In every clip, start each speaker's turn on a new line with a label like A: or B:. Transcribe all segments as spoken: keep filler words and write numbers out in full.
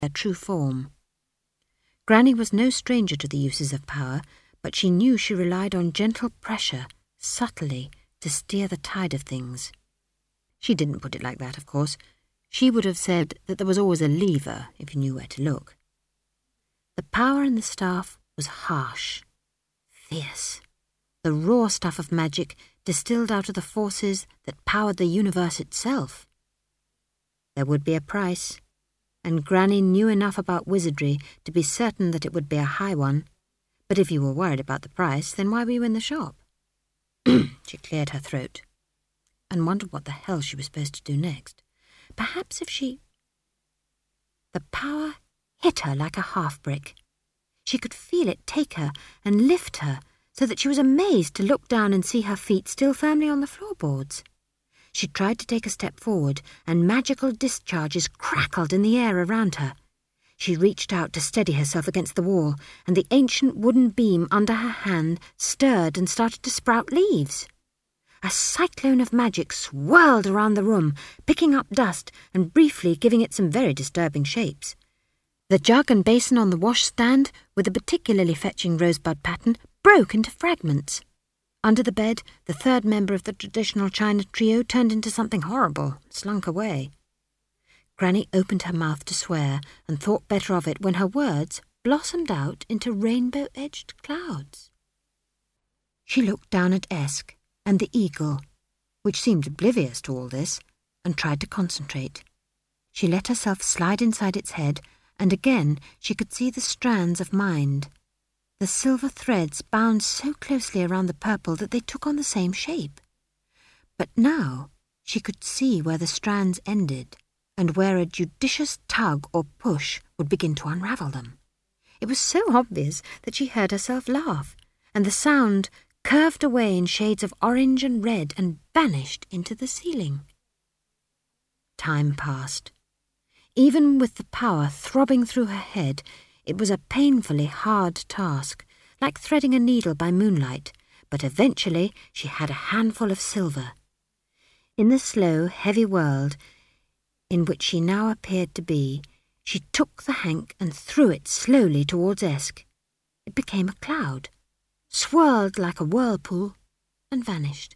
A: their true form. Granny was no stranger to the uses of power, but she knew she relied on gentle pressure, subtly, to steer the tide of things. She didn't put it like that, of course. She would have said that there was always a lever, if you knew where to look. The power in the staff was harsh, fierce, the raw stuff of magic distilled out of the forces that powered the universe itself. There would be a price, and Granny knew enough about wizardry to be certain that it would be a high one. But if you were worried about the price, then why were you in the shop? She cleared her throat and wondered what the hell she was supposed to do next. Perhaps if she... The power hit her like a half-brick. She could feel it take her and lift her, so that she was amazed to look down and see her feet still firmly on the floorboards. She tried to take a step forward, and magical discharges crackled in the air around her. She reached out to steady herself against the wall, and the ancient wooden beam under her hand stirred and started to sprout leaves. A cyclone of magic swirled around the room, picking up dust and briefly giving it some very disturbing shapes. The jug and basin on the washstand, with a particularly fetching rosebud pattern, broke into fragments. Under the bed, the third member of the traditional China trio turned into something horrible, slunk away. Granny opened her mouth to swear and thought better of it when her words blossomed out into rainbow-edged clouds. She looked down at Esk and the eagle, which seemed oblivious to all this, and tried to concentrate. She let herself slide inside its head, and again she could see the strands of mind. The silver threads bound so closely around the purple that they took on the same shape. But now she could see where the strands ended, and where a judicious tug or push would begin to unravel them. It was so obvious that she heard herself laugh, and the sound curved away in shades of orange and red and vanished into the ceiling. Time passed. Even with the power throbbing through her head, it was a painfully hard task, like threading a needle by moonlight, but eventually she had a handful of silver. In the slow, heavy world in which she now appeared to be, she took the hank and threw it slowly towards Esk. It became a cloud, swirled like a whirlpool, and vanished.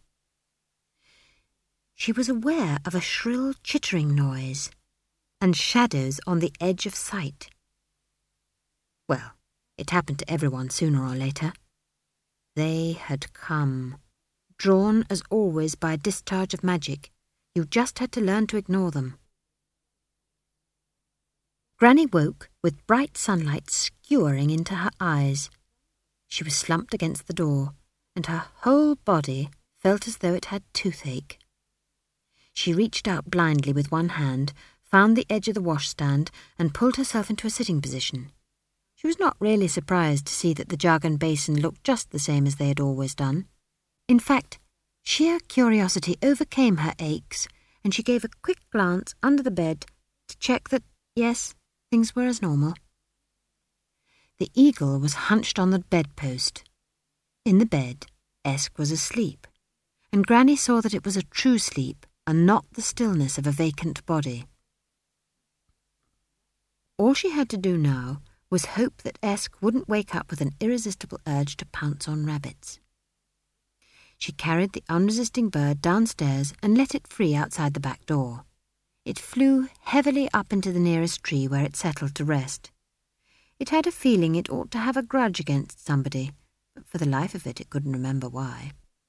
A: She was aware of a shrill chittering noise and shadows on the edge of sight. Well, it happened to everyone sooner or later. They had come, drawn as always by a discharge of magic. You just had to learn to ignore them. Granny woke with bright sunlight skewering into her eyes. She was slumped against the door, and her whole body felt as though it had toothache. She reached out blindly with one hand, found the edge of the washstand, and pulled herself into a sitting position. She was not really surprised to see that the jug and basin looked just the same as they had always done. In fact, sheer curiosity overcame her aches, and she gave a quick glance under the bed to check that, yes, things were as normal. The eagle was hunched on the bedpost. In the bed, Esk was asleep, and Granny saw that it was a true sleep and not the stillness of a vacant body. All she had to do now was hope that Esk wouldn't wake up with an irresistible urge to pounce on rabbits. She carried the unresisting bird downstairs and let it free outside the back door. It flew heavily up into the nearest tree where it settled to rest. It had a feeling it ought to have a grudge against somebody, but for the life of it it couldn't remember why.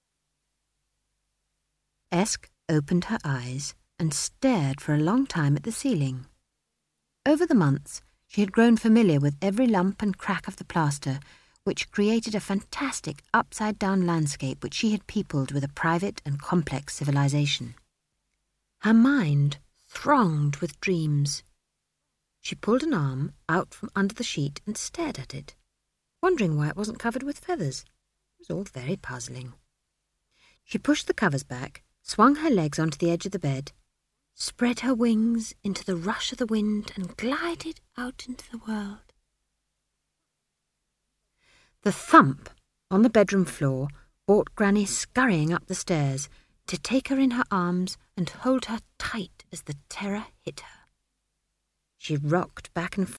A: Esk opened her eyes and stared for a long time at the ceiling. Over the months, she had grown familiar with every lump and crack of the plaster, which created a fantastic upside-down landscape which she had peopled with a private and complex civilization. Her mind thronged with dreams. She pulled an arm out from under the sheet and stared at it, wondering why it wasn't covered with feathers. It was all very puzzling. She pushed the covers back, swung her legs onto the edge of the bed, spread her wings into the rush of the wind, and glided out into the world. The thump on the bedroom floor brought Granny scurrying up the stairs to take her in her arms and hold her tight as the terror hit her. She rocked back and